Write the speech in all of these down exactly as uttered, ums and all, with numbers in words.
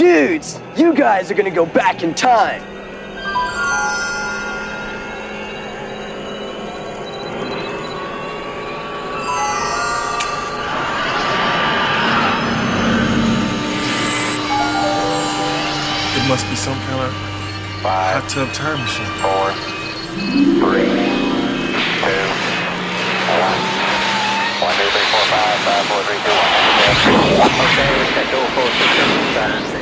Dudes, you guys are gonna go back in time. It must be some kind of Five, hot tub time machine. four, three, two, one. One, two, three, four, five, five, four, three, two, one. Okay, schedule for system,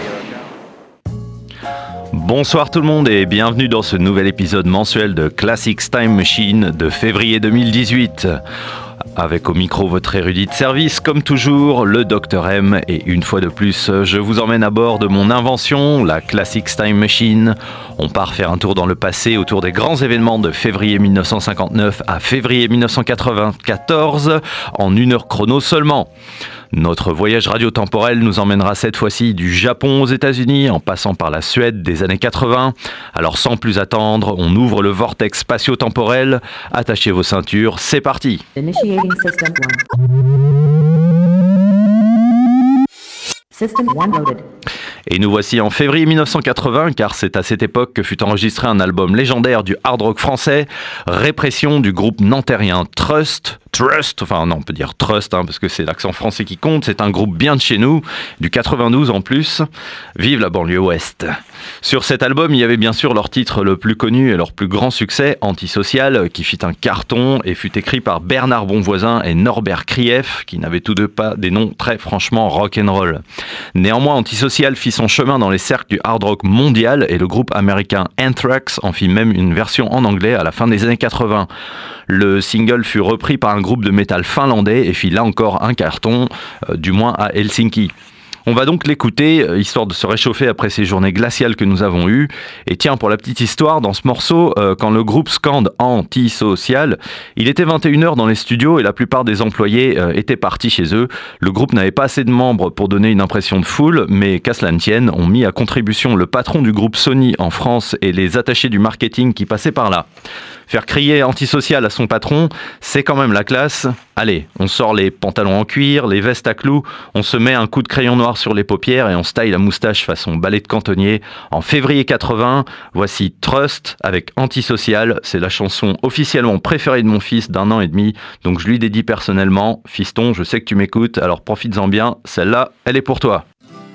zero. Bonsoir tout le monde et bienvenue dans ce nouvel épisode mensuel de Classics Time Machine de février deux mille dix-huit. Avec au micro votre érudit de service, comme toujours, le Docteur M. Et une fois de plus, je vous emmène à bord de mon invention, la Classics Time Machine. On part faire un tour dans le passé autour des grands événements de février mille neuf cent cinquante-neuf à février mille neuf cent quatre-vingt-quatorze, en une heure chrono seulement. Notre voyage radiotemporel nous emmènera cette fois-ci du Japon aux États-Unis en passant par la Suède des années quatre-vingts. Alors sans plus attendre, on ouvre le vortex spatio-temporel. Attachez vos ceintures, c'est parti. Initiating system one. System one loaded. Et nous voici en février mille neuf cent quatre-vingts, car c'est à cette époque que fut enregistré un album légendaire du hard rock français, Répression, du groupe nantérien Trust. Trust, enfin non, on peut dire Trust, hein, parce que c'est l'accent français qui compte, c'est un groupe bien de chez nous, du quatre-vingt-douze en plus. Vive la banlieue ouest. Sur cet album, il y avait bien sûr leur titre le plus connu et leur plus grand succès, Antisocial, qui fit un carton et fut écrit par Bernard Bonvoisin et Norbert Krief, qui n'avaient tous deux pas des noms très franchement rock'n'roll. Néanmoins, Antisocial fit son chemin dans les cercles du hard rock mondial et le groupe américain Anthrax en fit même une version en anglais à la fin des années quatre-vingts. Le single fut repris par un groupe de métal finlandais et fit là encore un carton, euh, du moins à Helsinki. On va donc l'écouter, histoire de se réchauffer après ces journées glaciales que nous avons eues. Et tiens, pour la petite histoire, dans ce morceau, euh, quand le groupe scande Antisocial, il était vingt et une heures dans les studios et la plupart des employés euh, étaient partis chez eux. Le groupe n'avait pas assez de membres pour donner une impression de foule, mais qu'à cela ne tienne, ont mis à contribution le patron du groupe Sony en France et les attachés du marketing qui passaient par là. Faire crier Antisocial à son patron, c'est quand même la classe. Allez, on sort les pantalons en cuir, les vestes à clous, on se met un coup de crayon noir sur les paupières et on se taille la moustache façon balai de cantonnier. En février quatre-vingts, voici Trust avec Antisocial. C'est la chanson officiellement préférée de mon fils d'un an et demi, donc je lui dédie personnellement. Fiston, je sais que tu m'écoutes, alors profites-en bien, celle-là, elle est pour toi.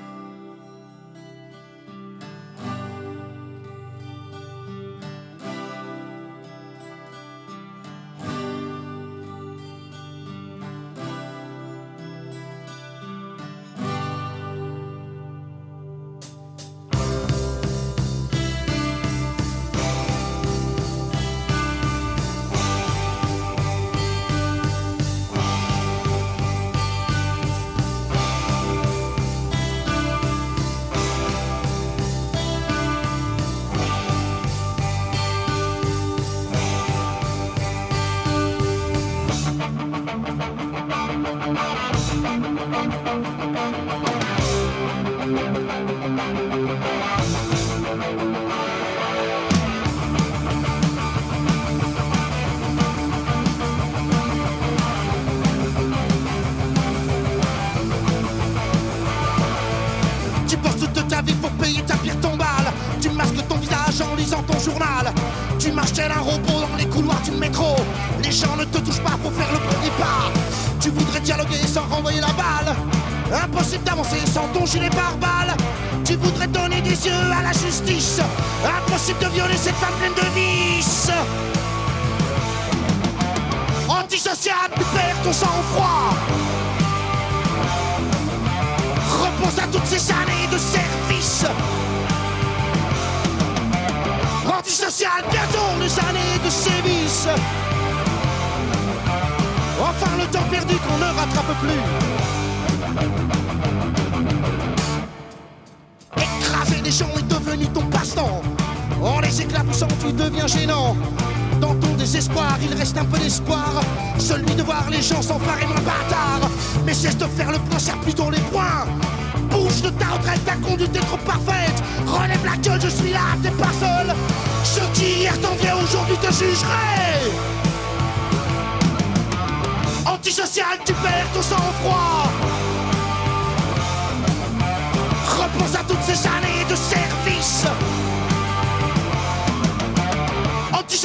Tu marches tel un robot dans les couloirs du métro. Les gens ne te touchent pas pour faire le premier pas. Tu voudrais dialoguer sans renvoyer la balle. Impossible d'avancer sans ton gilet pare-balles. Tu voudrais donner des yeux à la justice. Impossible de violer cette femme pleine de vices. Antisocial, tu perds ton sang-froid. Repose à toutes ces années de service. Antisocial, bientôt les années de sévices. Enfin le temps perdu qu'on ne rattrape plus. Écraser les gens est devenu ton passe-temps. En les éclaboussant tu deviens gênant. Dans ton désespoir il reste un peu d'espoir. Celui de voir les gens s'emparer moins bâtard. Mais cesse de faire le point, serre plutôt les poings. Bouge de ta retraite, ta conduite est trop parfaite. Relève la gueule, je suis là, t'es pas seul. Ceux qui hier t'enviaient aujourd'hui te jugeraient. Antisocial, tu perds ton sang-froid. Repense à toutes ces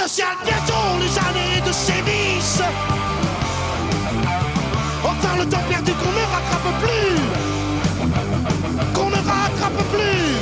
Antisocial, bientôt les années de sévices. Enfin le temps perdu qu'on ne rattrape plus. Qu'on ne rattrape plus.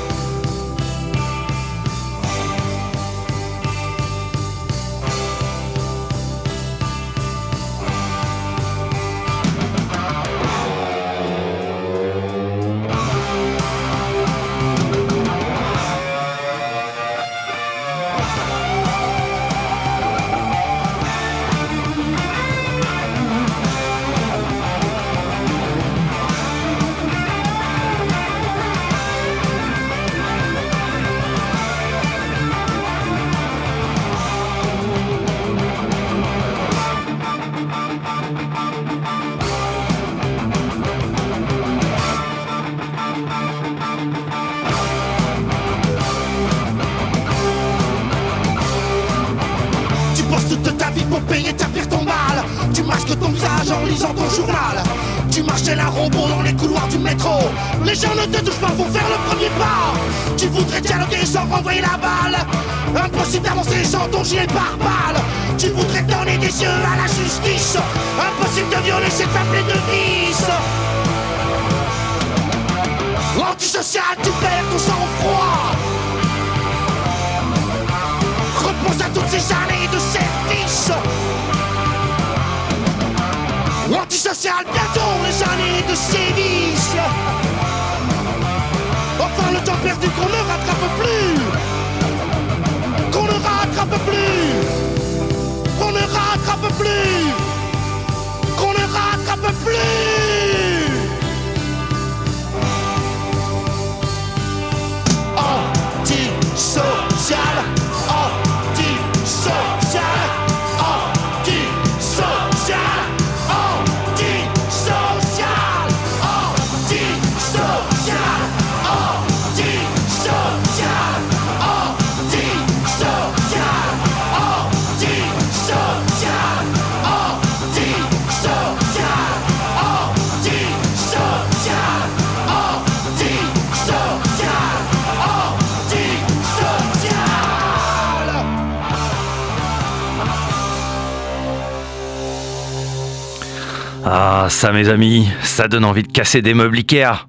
En lisant ton journal, tu marches tel un robot dans les couloirs du métro. Les gens ne te touchent pas, faut faire le premier pas. Tu voudrais dialoguer sans renvoyer la balle. Impossible d'avancer sans ton gilet pare-balles. Tu voudrais donner des yeux à la justice. Impossible de violer cette femme pleine de vices. Antisocial, tu perds ton sang-froid. Repense à toutes ces années de service. Antisocial, bientôt les années de sévices. Enfin le temps perdu qu'on ne rattrape plus. Qu'on ne rattrape plus. Qu'on ne rattrape plus. Qu'on ne rattrape plus. Antisocial. Antisocial. Antisocial. Ah, ça mes amis, ça donne envie de casser des meubles Ikea.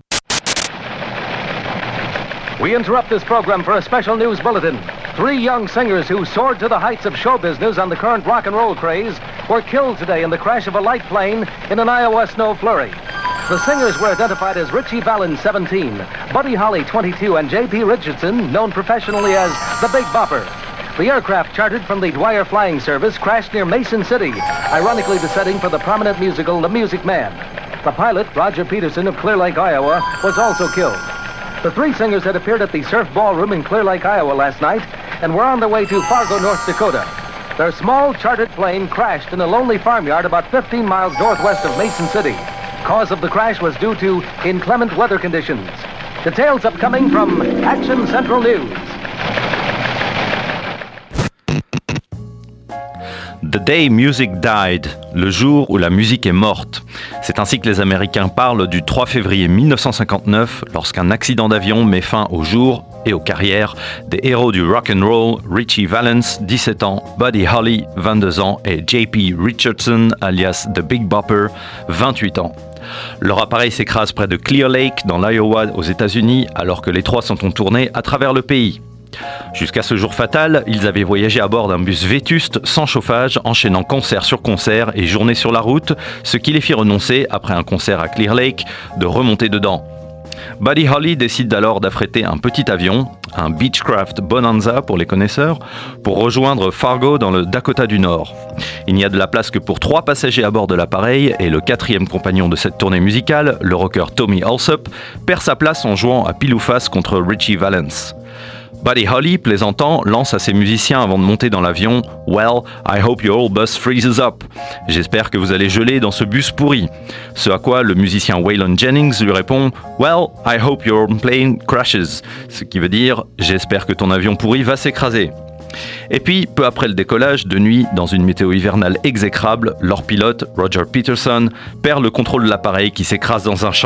We interrupt this program for a special news bulletin. Three young singers who soared to the heights of show business on the current rock and roll craze were killed today in the crash of a light plane in an Iowa snow flurry. The singers were identified as Richie Valens, seventeen, Buddy Holly, twenty-two, and J P Richardson, known professionally as the Big Bopper. The aircraft chartered from the Dwyer Flying Service crashed near Mason City, ironically the setting for the prominent musical The Music Man. The pilot, Roger Peterson of Clear Lake, Iowa, was also killed. The three singers had appeared at the Surf Ballroom in Clear Lake, Iowa last night and were on their way to Fargo, North Dakota. Their small chartered plane crashed in a lonely farmyard about fifteen miles northwest of Mason City. Cause of the crash was due to inclement weather conditions. Details upcoming from Action Central News. The Day Music Died, le jour où la musique est morte. C'est ainsi que les Américains parlent du trois février mille neuf cent cinquante-neuf, lorsqu'un accident d'avion met fin au jour et aux carrières des héros du rock and roll, Richie Valens, dix-sept ans, Buddy Holly, vingt-deux ans, et J P Richardson, alias The Big Bopper, vingt-huit ans. Leur appareil s'écrase près de Clear Lake, dans l'Iowa, aux États-Unis, alors que les trois sont en tournée à travers le pays. Jusqu'à ce jour fatal, ils avaient voyagé à bord d'un bus vétuste, sans chauffage, enchaînant concert sur concert et journée sur la route, ce qui les fit renoncer, après un concert à Clear Lake, de remonter dedans. Buddy Holly décide alors d'affréter un petit avion, un Beechcraft Bonanza pour les connaisseurs, pour rejoindre Fargo dans le Dakota du Nord. Il n'y a de la place que pour trois passagers à bord de l'appareil et le quatrième compagnon de cette tournée musicale, le rocker Tommy Allsup, perd sa place en jouant à pile ou face contre Richie Valens. Buddy Holly, plaisantant, lance à ses musiciens avant de monter dans l'avion « Well, I hope your old bus freezes up ». J'espère que vous allez geler dans ce bus pourri. Ce à quoi le musicien Waylon Jennings lui répond « Well, I hope your plane crashes ». Ce qui veut dire « J'espère que ton avion pourri va s'écraser ». Et puis, peu après le décollage, de nuit, dans une météo hivernale exécrable, leur pilote, Roger Peterson, perd le contrôle de l'appareil qui s'écrase dans un champ.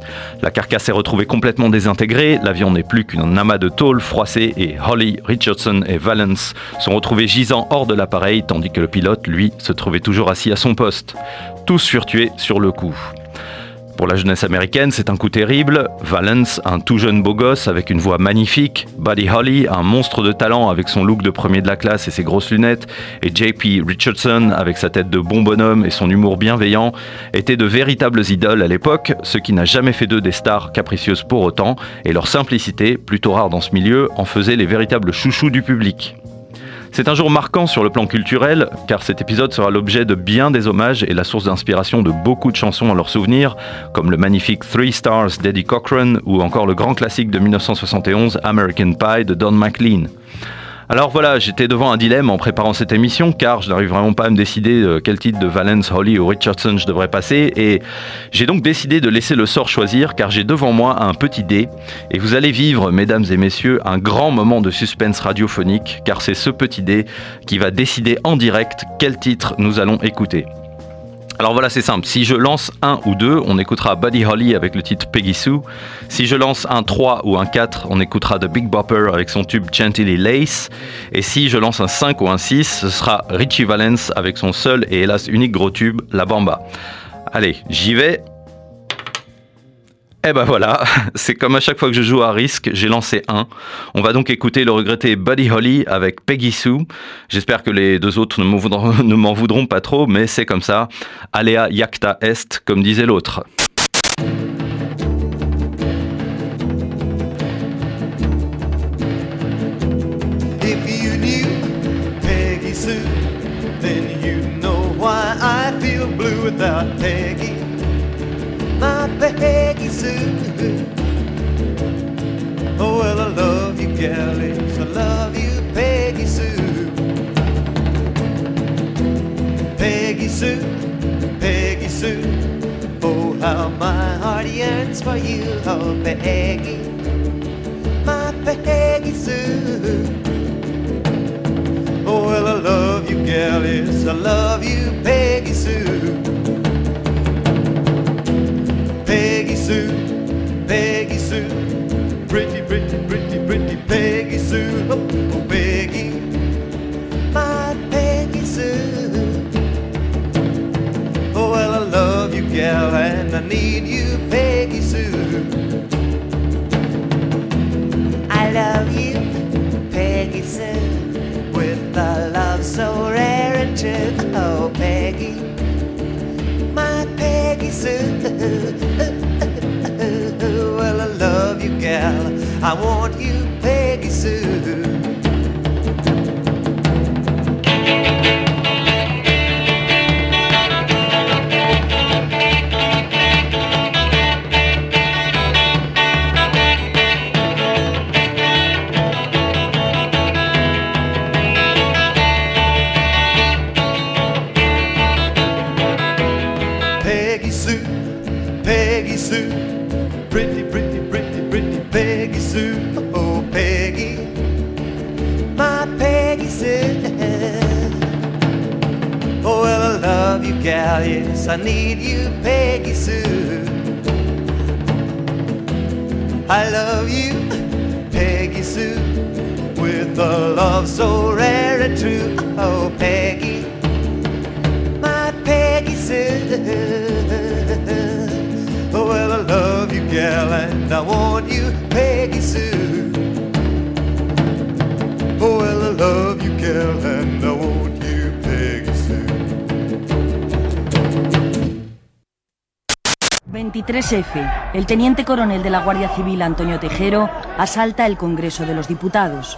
La carcasse est retrouvée complètement désintégrée, l'avion n'est plus qu'un amas de tôle froissée et Holly, Richardson et Valance sont retrouvés gisant hors de l'appareil tandis que le pilote, lui, se trouvait toujours assis à son poste. Tous furent tués sur le coup. Pour la jeunesse américaine, c'est un coup terrible. Valance, un tout jeune beau gosse avec une voix magnifique. Buddy Holly, un monstre de talent avec son look de premier de la classe et ses grosses lunettes. Et J P Richardson, avec sa tête de bon bonhomme et son humour bienveillant, étaient de véritables idoles à l'époque, ce qui n'a jamais fait d'eux des stars capricieuses pour autant. Et leur simplicité, plutôt rare dans ce milieu, en faisait les véritables chouchous du public. C'est un jour marquant sur le plan culturel, car cet épisode sera l'objet de bien des hommages et la source d'inspiration de beaucoup de chansons à leur souvenir, comme le magnifique Three Stars d'Eddie Cochran ou encore le grand classique de dix-neuf cent soixante et onze American Pie de Don McLean. Alors voilà, j'étais devant un dilemme en préparant cette émission, car je n'arrive vraiment pas à me décider de quel titre de Valance, Holly ou Richardson je devrais passer, et j'ai donc décidé de laisser le sort choisir, car j'ai devant moi un petit dé, et vous allez vivre, mesdames et messieurs, un grand moment de suspense radiophonique, car c'est ce petit dé qui va décider en direct quel titre nous allons écouter. Alors voilà, c'est simple, si je lance un ou deux, on écoutera Buddy Holly avec le titre Peggy Sue. Si je lance un trois ou un quatre, on écoutera The Big Bopper avec son tube Chantilly Lace. Et si je lance un cinq ou un six, ce sera Richie Valens avec son seul et hélas unique gros tube, La Bamba. Allez, j'y vais. Eh ben voilà, c'est comme à chaque fois que je joue à risque, j'ai lancé un. On va donc écouter le regretté Buddy Holly avec Peggy Sue. J'espère que les deux autres ne m'en voudront, ne m'en voudront pas trop, mais c'est comme ça. Alea iacta est, comme disait l'autre. If you knew Peggy Sue, then you know why I feel blue without Peggy. My Peggy Sue. Oh, well, I love you, galleys. I love you, Peggy Sue. Peggy Sue, Peggy Sue. Oh, how my heart yearns for you, oh, Peggy. My Peggy Sue. Oh, well, I love you, galleys. I love you, Peggy Sue. Peggy Sue, Peggy Sue, pretty, pretty, pretty, pretty Peggy Sue, oh, oh Peggy, my Peggy Sue. Oh, well, I love you, gal, and I need you, Peggy Sue. I love you, Peggy Sue, with a love so rare and true, oh Peggy, my Peggy Sue. Well, I love you, gal. I want you, Peggy Sue. Peggy Sue, Peggy Sue, pretty, pretty, pretty, pretty Peggy Sue, oh Peggy, my Peggy Sue. Oh, well, I love you, gal, yes, I need you, Peggy Sue. I love you, Peggy Sue, with a love so rare and true, oh Peggy, my Peggy Sue. Oh, well, I love you, gal, and I want you, Peggy Sue. Oh, well, I love you, gal, and I want you, Peggy Sue. veintitrés F. El teniente coronel de la Guardia Civil, Antonio Tejero, asalta el Congreso de los Diputados.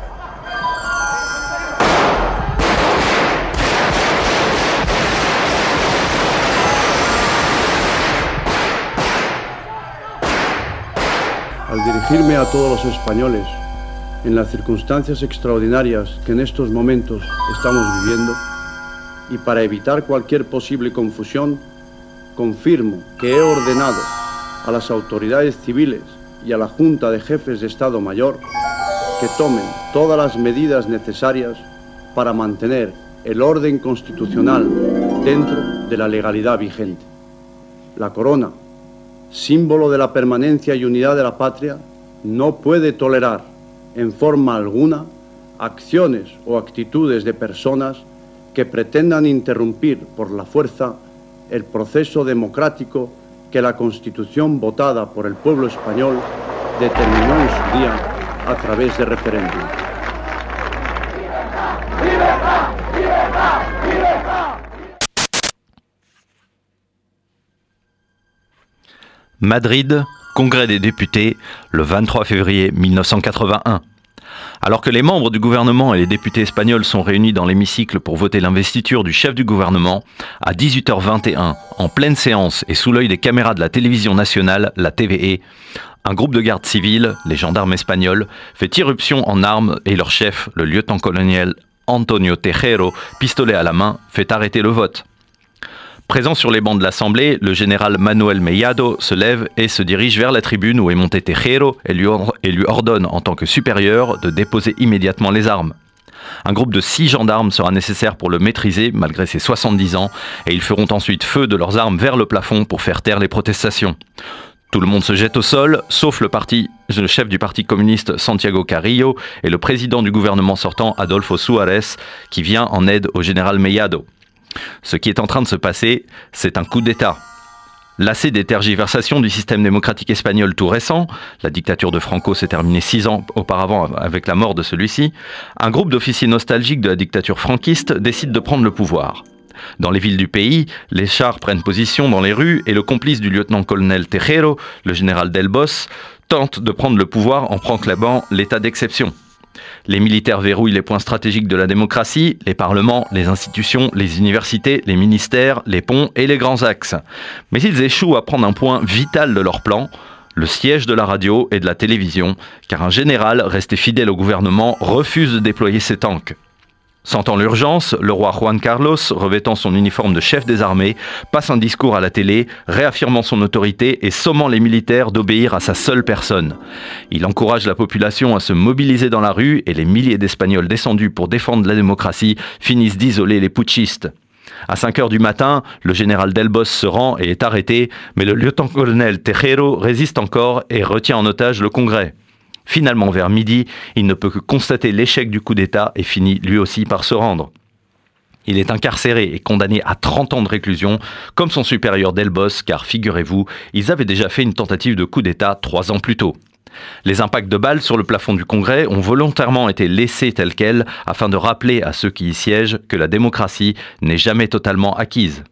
Al dirigirme a todos los españoles, en las circunstancias extraordinarias que en estos momentos estamos viviendo, y para evitar cualquier posible confusión, confirmo que he ordenado a las autoridades civiles y a la Junta de Jefes de Estado Mayor que tomen todas las medidas necesarias para mantener el orden constitucional dentro de la legalidad vigente. La corona símbolo de la permanencia y unidad de la patria, no puede tolerar en forma alguna acciones o actitudes de personas que pretendan interrumpir por la fuerza el proceso democrático que la Constitución votada por el pueblo español determinó en su día a través de referéndum. Madrid, Congrès des députés, le vingt-trois février mille neuf cent quatre-vingt-un. Alors que les membres du gouvernement et les députés espagnols sont réunis dans l'hémicycle pour voter l'investiture du chef du gouvernement, à dix-huit heures vingt et un, en pleine séance et sous l'œil des caméras de la télévision nationale, la T V E, un groupe de gardes civils, les gendarmes espagnols, fait irruption en armes et leur chef, le lieutenant-colonel Antonio Tejero, pistolet à la main, fait arrêter le vote. Présent sur les bancs de l'Assemblée, le général Manuel Mellado se lève et se dirige vers la tribune où est monté Tejero et lui, or- et lui ordonne, en tant que supérieur, de déposer immédiatement les armes. Un groupe de six gendarmes sera nécessaire pour le maîtriser, malgré ses soixante-dix ans, et ils feront ensuite feu de leurs armes vers le plafond pour faire taire les protestations. Tout le monde se jette au sol, sauf le, parti, le chef du parti communiste Santiago Carrillo et le président du gouvernement sortant Adolfo Suárez, qui vient en aide au général Mellado. Ce qui est en train de se passer, c'est un coup d'État. Lassé des tergiversations du système démocratique espagnol tout récent, la dictature de Franco s'est terminée six ans auparavant avec la mort de celui-ci, un groupe d'officiers nostalgiques de la dictature franquiste décide de prendre le pouvoir. Dans les villes du pays, les chars prennent position dans les rues et le complice du lieutenant-colonel Tejero, le général Del Bosch, tente de prendre le pouvoir en proclamant l'état d'exception. Les militaires verrouillent les points stratégiques de la démocratie, les parlements, les institutions, les universités, les ministères, les ponts et les grands axes. Mais ils échouent à prendre un point vital de leur plan, le siège de la radio et de la télévision, car un général resté fidèle au gouvernement refuse de déployer ses tanks. Sentant l'urgence, le roi Juan Carlos, revêtant son uniforme de chef des armées, passe un discours à la télé, réaffirmant son autorité et sommant les militaires d'obéir à sa seule personne. Il encourage la population à se mobiliser dans la rue et les milliers d'Espagnols descendus pour défendre la démocratie finissent d'isoler les putschistes. À cinq heures du matin, le général Del Bosch se rend et est arrêté, mais le lieutenant-colonel Tejero résiste encore et retient en otage le Congrès. Finalement, vers midi, il ne peut que constater l'échec du coup d'État et finit lui aussi par se rendre. Il est incarcéré et condamné à trente ans de réclusion, comme son supérieur Del Bosch, car figurez-vous, ils avaient déjà fait une tentative de coup d'État trois ans plus tôt. Les impacts de balles sur le plafond du Congrès ont volontairement été laissés tels quels afin de rappeler à ceux qui y siègent que la démocratie n'est jamais totalement acquise.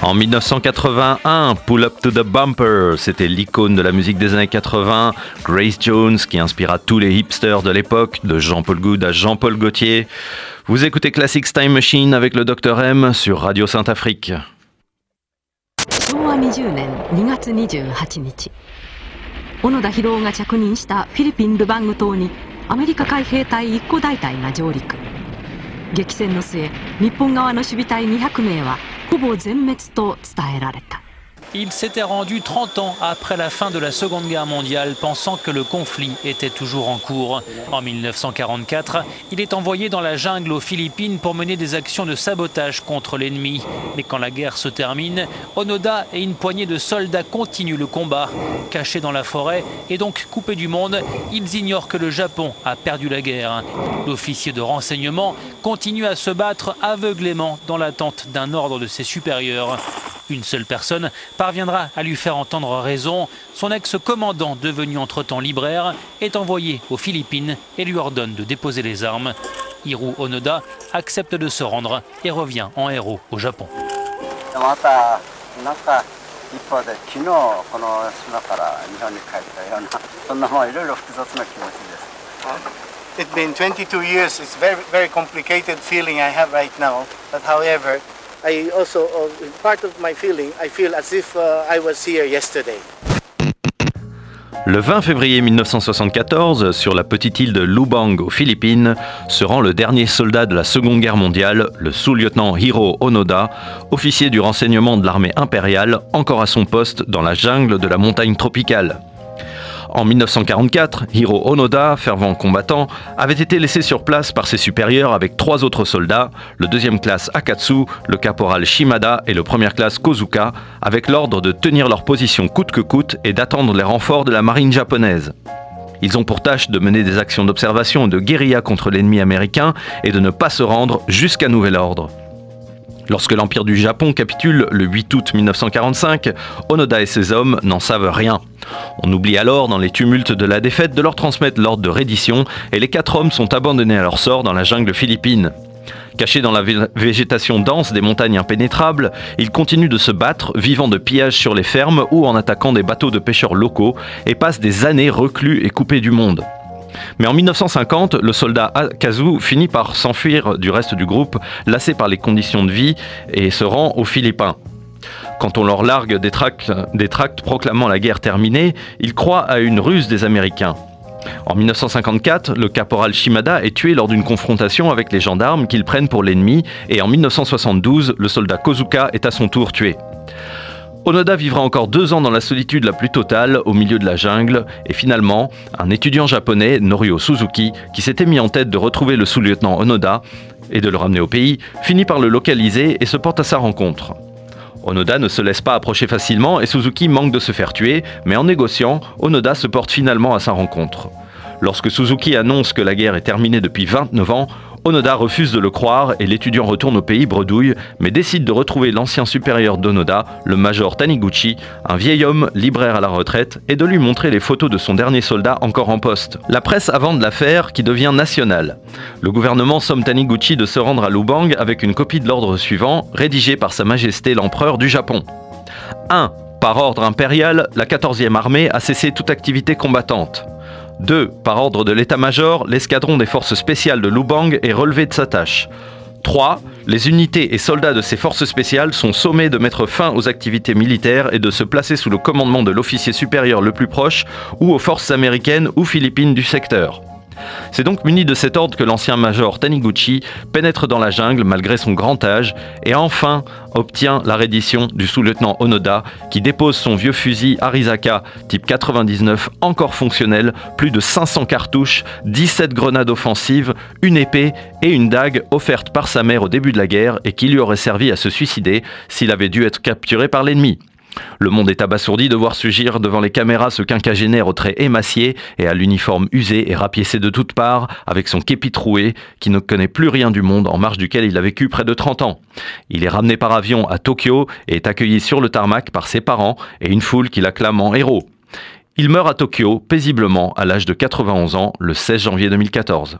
En dix-neuf cent quatre-vingt-un, Pull Up to the Bumper, c'était l'icône de la musique des années quatre-vingts, Grace Jones qui inspira tous les hipsters de l'époque, de Jean-Paul Goude à Jean-Paul Gaultier. Vous écoutez Classics Time Machine avec le docteur M sur Radio Saint-Afrique. しょうわにじゅうねんにがつにじゅうはちにち、小野田博夫が着任したフィリピン・ルバング島にアメリカ海兵隊いっこ大隊が上陸。激戦の末、日本側の守備隊にひゃくめいはほぼ全滅と伝えられた。 Il s'était rendu trente ans après la fin de la Seconde Guerre mondiale, pensant que le conflit était toujours en cours. En dix-neuf cent quarante-quatre, il est envoyé dans la jungle aux Philippines pour mener des actions de sabotage contre l'ennemi. Mais quand la guerre se termine, Onoda et une poignée de soldats continuent le combat. Cachés dans la forêt et donc coupés du monde, ils ignorent que le Japon a perdu la guerre. L'officier de renseignement continue à se battre aveuglément dans l'attente d'un ordre de ses supérieurs. Une seule personne parviendra à lui faire entendre raison. Son ex-commandant, devenu entre-temps libraire, est envoyé aux Philippines et lui ordonne de déposer les armes. Hiro Onoda accepte de se rendre et revient en héros au Japon. It's been twenty-two years. It's very, very complicated feeling I have right now. But however, I also, uh, part of my feeling, I feel as if uh, I was here yesterday. Le vingt février dix-neuf cent soixante-quatorze, sur la petite île de Lubang aux Philippines, se rend le dernier soldat de la Seconde Guerre mondiale, le sous-lieutenant Hiro Onoda, officier du renseignement de l'armée impériale, encore à son poste dans la jungle de la montagne tropicale. En dix-neuf cent quarante-quatre, Hiro Onoda, fervent combattant, avait été laissé sur place par ses supérieurs avec trois autres soldats, le deuxième classe Akatsu, le caporal Shimada et le première classe Kozuka, avec l'ordre de tenir leur position coûte que coûte et d'attendre les renforts de la marine japonaise. Ils ont pour tâche de mener des actions d'observation et de guérilla contre l'ennemi américain et de ne pas se rendre jusqu'à nouvel ordre. Lorsque l'Empire du Japon capitule le huit août dix-neuf cent quarante-cinq, Onoda et ses hommes n'en savent rien. On oublie alors, dans les tumultes de la défaite, de leur transmettre l'ordre de reddition et les quatre hommes sont abandonnés à leur sort dans la jungle philippine. Cachés dans la vé- végétation dense des montagnes impénétrables, ils continuent de se battre, vivant de pillages sur les fermes ou en attaquant des bateaux de pêcheurs locaux et passent des années reclus et coupés du monde. Mais en dix-neuf cent cinquante, le soldat Akazu finit par s'enfuir du reste du groupe, lassé par les conditions de vie, et se rend aux Philippins. Quand on leur largue des tracts, des tracts proclamant la guerre terminée, ils croient à une ruse des Américains. En dix-neuf cent cinquante-quatre, le caporal Shimada est tué lors d'une confrontation avec les gendarmes qu'ils prennent pour l'ennemi, et en dix-neuf cent soixante-douze, le soldat Kozuka est à son tour tué. Onoda vivra encore deux ans dans la solitude la plus totale, au milieu de la jungle, et finalement, un étudiant japonais, Norio Suzuki, qui s'était mis en tête de retrouver le sous-lieutenant Onoda et de le ramener au pays, finit par le localiser et se porte à sa rencontre. Onoda ne se laisse pas approcher facilement et Suzuki manque de se faire tuer, mais en négociant, Onoda se porte finalement à sa rencontre. Lorsque Suzuki annonce que la guerre est terminée depuis vingt-neuf ans, Onoda refuse de le croire et l'étudiant retourne au pays bredouille, mais décide de retrouver l'ancien supérieur d'Onoda, le major Taniguchi, un vieil homme libraire à la retraite, et de lui montrer les photos de son dernier soldat encore en poste. La presse avance l'affaire qui devient nationale. Le gouvernement somme Taniguchi de se rendre à Lubang avec une copie de l'ordre suivant, rédigé par Sa Majesté l'Empereur du Japon. un. Par ordre impérial, la quatorzième armée a cessé toute activité combattante. deux. Par ordre de l'état-major, l'escadron des forces spéciales de Lubang est relevé de sa tâche. trois. Les unités et soldats de ces forces spéciales sont sommés de mettre fin aux activités militaires et de se placer sous le commandement de l'officier supérieur le plus proche ou aux forces américaines ou philippines du secteur. C'est donc muni de cet ordre que l'ancien major Taniguchi pénètre dans la jungle malgré son grand âge et enfin obtient la reddition du sous-lieutenant Onoda qui dépose son vieux fusil Arizaka type quatre-vingt-dix-neuf encore fonctionnel, plus de cinq cents cartouches, dix-sept grenades offensives, une épée et une dague offerte par sa mère au début de la guerre et qui lui aurait servi à se suicider s'il avait dû être capturé par l'ennemi. Le monde est abasourdi de voir surgir devant les caméras ce quinquagénaire aux traits émaciés et à l'uniforme usé et rapiécé de toutes parts, avec son képi troué, qui ne connaît plus rien du monde en marge duquel il a vécu près de trente ans. Il est ramené par avion à Tokyo et est accueilli sur le tarmac par ses parents et une foule qui l'acclame en héros. Il meurt à Tokyo, paisiblement, à l'âge de quatre-vingt-onze ans, le seize janvier deux mille quatorze.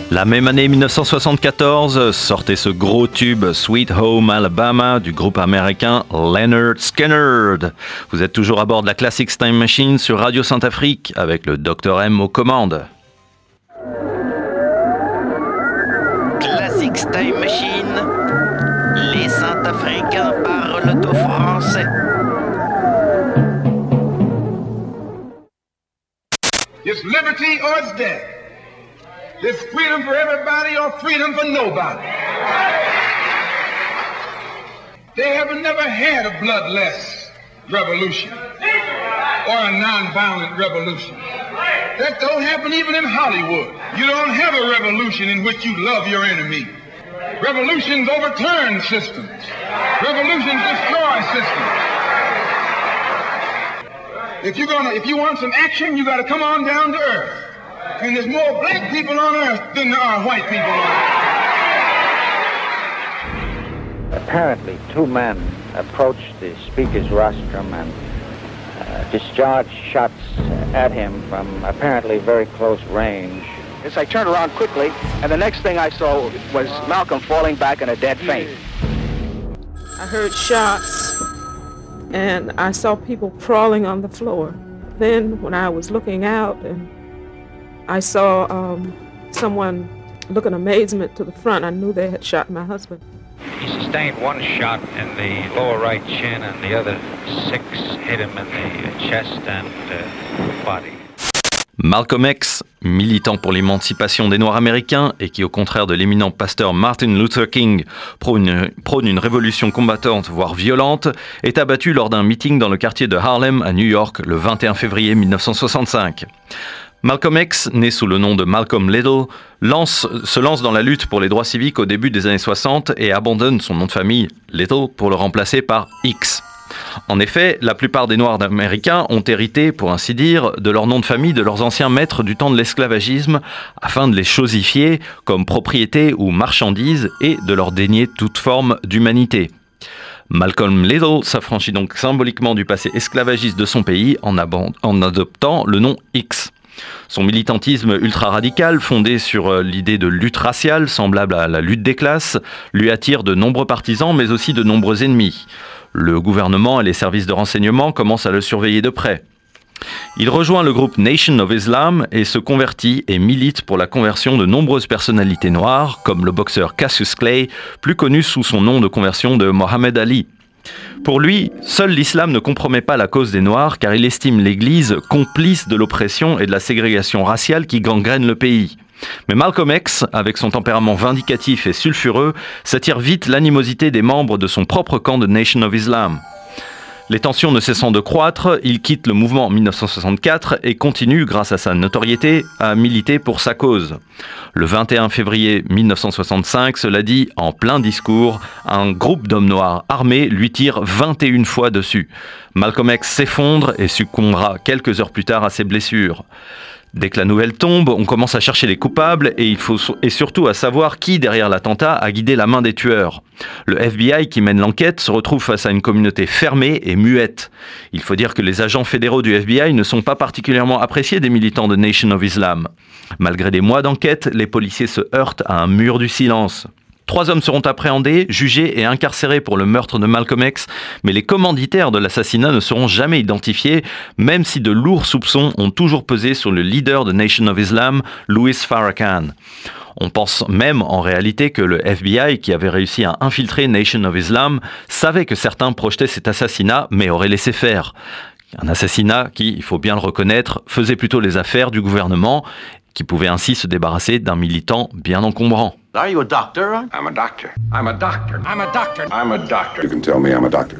La même année dix-neuf cent soixante-quatorze sortait ce gros tube Sweet Home Alabama du groupe américain Lynyrd Skynyrd. Vous êtes toujours à bord de la Classics Time Machine sur Radio Saint-Afrique avec le docteur M aux commandes. Classics Time Machine, les Saint-Africains parlent au français. It's liberty or it's death. It's freedom for everybody or freedom for nobody. They have never had a bloodless revolution or a non-violent revolution. That don't happen even in Hollywood. You don't have a revolution in which you love your enemy. Revolutions overturn systems. Revolutions destroy systems. If you're gonna, if you want some action, you gotta come on down to earth. And there's more black people on earth than there are white people on earth. Apparently, two men approached the speaker's rostrum and uh, discharged shots at him from apparently very close range. Yes, I turned around quickly, and the next thing I saw was Malcolm falling back in a dead faint. I heard shots, and I saw people crawling on the floor. Then, when I was looking out, and I saw um, someone look in amazement to the front, I knew they had shot my husband. He sustained one shot in the lower right chin, and the other six hit him in the chest and uh, body. Malcolm X, militant pour l'émancipation des Noirs américains et qui, au contraire de l'éminent pasteur Martin Luther King, prône une, prône une révolution combattante, voire violente, est abattu lors d'un meeting dans le quartier de Harlem à New York le vingt et un février dix-neuf cent soixante-cinq. Malcolm X, né sous le nom de Malcolm Little, lance, se lance dans la lutte pour les droits civiques au début des années soixante et abandonne son nom de famille, Little, pour le remplacer par X. En effet, la plupart des Noirs américains ont hérité, pour ainsi dire, de leur nom de famille de leurs anciens maîtres du temps de l'esclavagisme afin de les chosifier comme propriétés ou marchandises et de leur dénier toute forme d'humanité. Malcolm Little s'affranchit donc symboliquement du passé esclavagiste de son pays en, ab- en adoptant le nom X. Son militantisme ultra-radical, fondé sur l'idée de lutte raciale, semblable à la lutte des classes, lui attire de nombreux partisans, mais aussi de nombreux ennemis. Le gouvernement et les services de renseignement commencent à le surveiller de près. Il rejoint le groupe Nation of Islam et se convertit et milite pour la conversion de nombreuses personnalités noires, comme le boxeur Cassius Clay, plus connu sous son nom de conversion de Mohamed Ali. Pour lui, seul l'islam ne compromet pas la cause des Noirs car il estime l'Église complice de l'oppression et de la ségrégation raciale qui gangrène le pays. Mais Malcolm X, avec son tempérament vindicatif et sulfureux, s'attire vite l'animosité des membres de son propre camp de Nation of Islam. Les tensions ne cessant de croître, il quitte le mouvement en dix-neuf cent soixante-quatre et continue, grâce à sa notoriété, à militer pour sa cause. Le vingt et un février dix-neuf cent soixante-cinq, cela dit, en plein discours, un groupe d'hommes noirs armés lui tire vingt et une fois dessus. Malcolm X s'effondre et succombera quelques heures plus tard à ses blessures. Dès que la nouvelle tombe, on commence à chercher les coupables et il faut et surtout à savoir qui derrière l'attentat a guidé la main des tueurs. Le F B I qui mène l'enquête se retrouve face à une communauté fermée et muette. Il faut dire que les agents fédéraux du F B I ne sont pas particulièrement appréciés des militants de Nation of Islam. Malgré des mois d'enquête, les policiers se heurtent à un mur du silence. Trois hommes seront appréhendés, jugés et incarcérés pour le meurtre de Malcolm X, mais les commanditaires de l'assassinat ne seront jamais identifiés, même si de lourds soupçons ont toujours pesé sur le leader de Nation of Islam, Louis Farrakhan. On pense même en réalité que le F B I, qui avait réussi à infiltrer Nation of Islam, savait que certains projetaient cet assassinat, mais aurait laissé faire. Un assassinat qui, il faut bien le reconnaître, faisait plutôt les affaires du gouvernement, qui pouvait ainsi se débarrasser d'un militant bien encombrant. Are you a doctor? I'm a doctor. I'm a doctor. I'm a doctor. I'm a doctor. You can tell me I'm a doctor.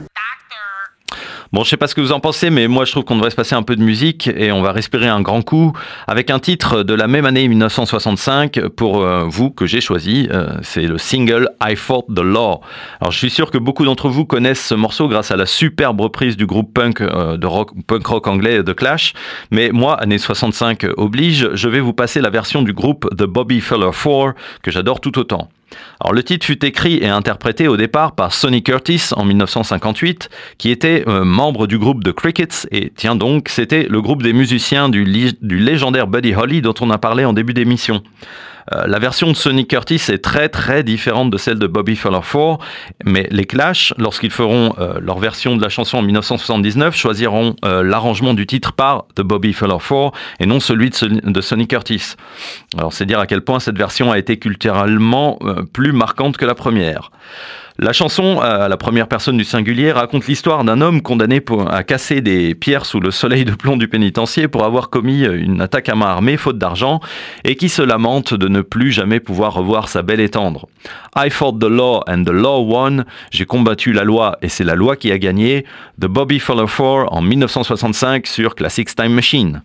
Bon, je sais pas ce que vous en pensez, mais moi je trouve qu'on devrait se passer un peu de musique et on va respirer un grand coup avec un titre de la même année dix-neuf cent soixante-cinq pour euh, vous que j'ai choisi. Euh, c'est le single I Fought the Law. Alors je suis sûr que beaucoup d'entre vous connaissent ce morceau grâce à la superbe reprise du groupe punk euh, de rock, punk rock anglais The Clash. Mais moi, année soixante-cinq oblige, je vais vous passer la version du groupe The Bobby Feller Four que j'adore tout autant. Alors le titre fut écrit et interprété au départ par Sonny Curtis en dix-neuf cent cinquante-huit, qui était euh, membre du groupe The Crickets, et tiens donc, c'était le groupe des musiciens du, li- du légendaire Buddy Holly dont on a parlé en début d'émission. Euh, la version de Sonny Curtis est très très différente de celle de Bobby Fuller four, mais les Clash, lorsqu'ils feront euh, leur version de la chanson en dix-neuf cent soixante-dix-neuf, choisiront euh, l'arrangement du titre par The Bobby Fuller four et non celui de, Son- de Sonny Curtis. Alors c'est dire à quel point cette version a été culturellement euh, plus marquante que la première. La chanson, à la première personne du singulier, raconte l'histoire d'un homme condamné pour, à casser des pierres sous le soleil de plomb du pénitencier pour avoir commis une attaque à main armée faute d'argent et qui se lamente de ne plus jamais pouvoir revoir sa belle et tendre. I fought the law and the law won. J'ai combattu la loi et c'est la loi qui a gagné. The Bobby Fuller four en dix-neuf cent soixante-cinq sur Classics Time Machine.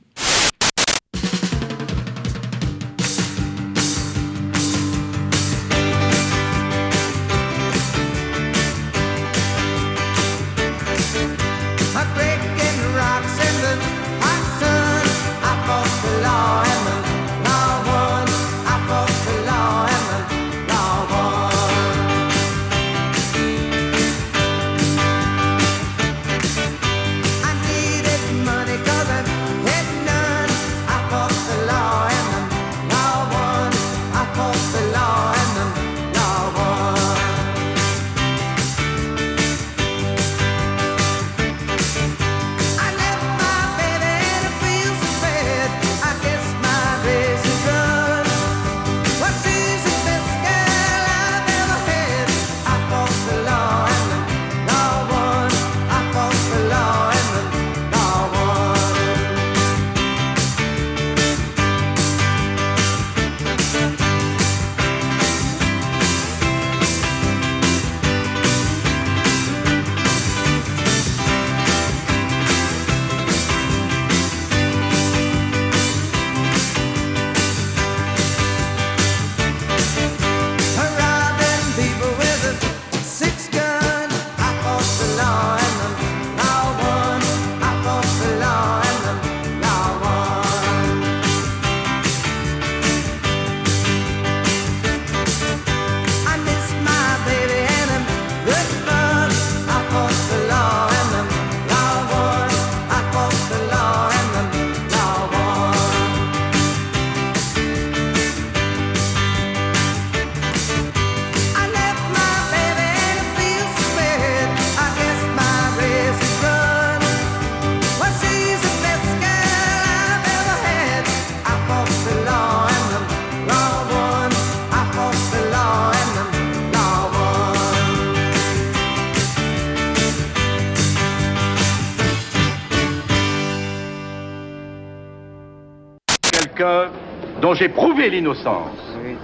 Quelqu'un dont j'ai prouvé l'innocence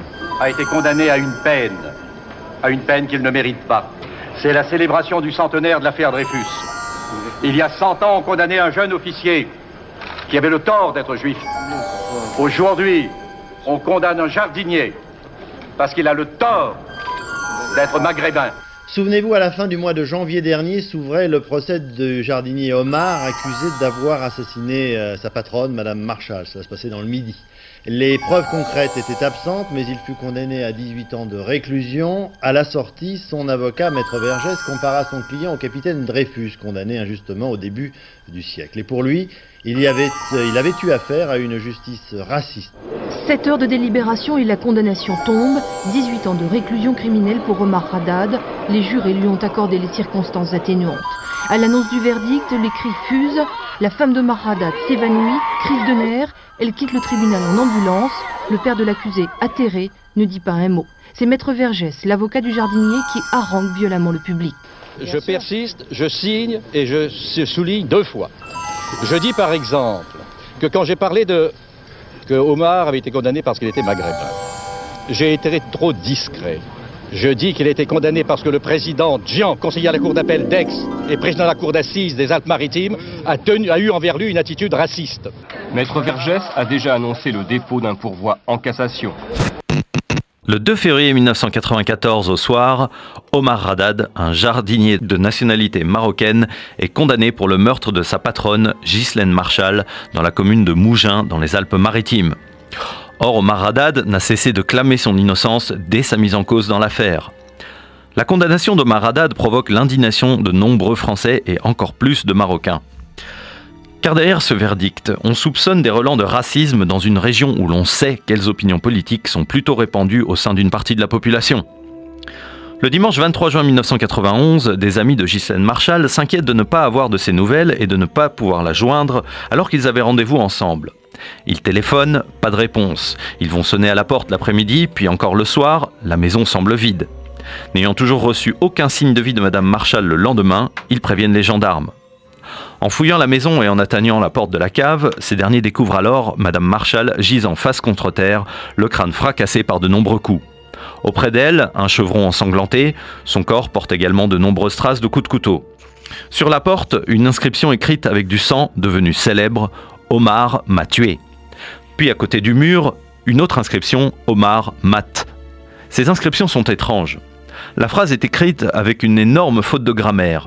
a été condamné à une peine, à une peine qu'il ne mérite pas. C'est la célébration du centenaire de l'affaire Dreyfus. Il y a cent ans, on condamnait un jeune officier qui avait le tort d'être juif. Aujourd'hui, on condamne un jardinier parce qu'il a le tort d'être maghrébin. Souvenez-vous, à la fin du mois de janvier dernier s'ouvrait le procès du jardinier Omar, accusé d'avoir assassiné euh, sa patronne, Madame Marshall. Ça se passait dans le Midi. Les preuves concrètes étaient absentes, mais il fut condamné à dix-huit ans de réclusion. À la sortie, son avocat, Maître Vergès, compara son client au capitaine Dreyfus, condamné injustement au début du siècle. Et pour lui, il, y avait, euh, il avait eu affaire à une justice raciste. Sept heures de délibération et la condamnation tombe. dix-huit ans de réclusion criminelle pour Omar Haddad. Les jurés lui ont accordé les circonstances atténuantes. À l'annonce du verdict, les cris fusent. La femme d'Omar Haddad s'évanouit, crise de nerfs. Elle quitte le tribunal en ambulance. Le père de l'accusé, atterré, ne dit pas un mot. C'est Maître Vergès, l'avocat du jardinier, qui harangue violemment le public. Je persiste, je signe et je souligne deux fois. Je dis par exemple que quand j'ai parlé de que Omar avait été condamné parce qu'il était maghrébin, j'ai été trop discret. Je dis qu'il a été condamné parce que le président Jean, conseiller à la cour d'appel d'Aix et président de la cour d'assises des Alpes-Maritimes, a, tenu, a eu envers lui une attitude raciste. Maître Vergès a déjà annoncé le dépôt d'un pourvoi en cassation. Le deux février mille neuf cent quatre-vingt-quatorze au soir, Omar Haddad, un jardinier de nationalité marocaine, est condamné pour le meurtre de sa patronne, Ghislaine Marshall, dans la commune de Mougins, dans les Alpes-Maritimes. Or, Omar Haddad n'a cessé de clamer son innocence dès sa mise en cause dans l'affaire. La condamnation d'Omar Haddad provoque l'indignation de nombreux Français et encore plus de Marocains. Car derrière ce verdict, on soupçonne des relents de racisme dans une région où l'on sait quelles opinions politiques sont plutôt répandues au sein d'une partie de la population. Le dimanche vingt-trois juin mille neuf cent quatre-vingt-onze, des amis de Ghislaine Marchal s'inquiètent de ne pas avoir de ses nouvelles et de ne pas pouvoir la joindre alors qu'ils avaient rendez-vous ensemble. Ils téléphonent, pas de réponse. Ils vont sonner à la porte l'après-midi, puis encore le soir, la maison semble vide. N'ayant toujours reçu aucun signe de vie de Madame Marchal le lendemain, ils préviennent les gendarmes. En fouillant la maison et en atteignant la porte de la cave, ces derniers découvrent alors Madame Marchal gisant face contre terre, le crâne fracassé par de nombreux coups. Auprès d'elle, un chevron ensanglanté, son corps porte également de nombreuses traces de coups de couteau. Sur la porte, une inscription écrite avec du sang, devenue célèbre, « Omar m'a tué ». Puis à côté du mur, une autre inscription, « Omar mate ». Ces inscriptions sont étranges. La phrase est écrite avec une énorme faute de grammaire.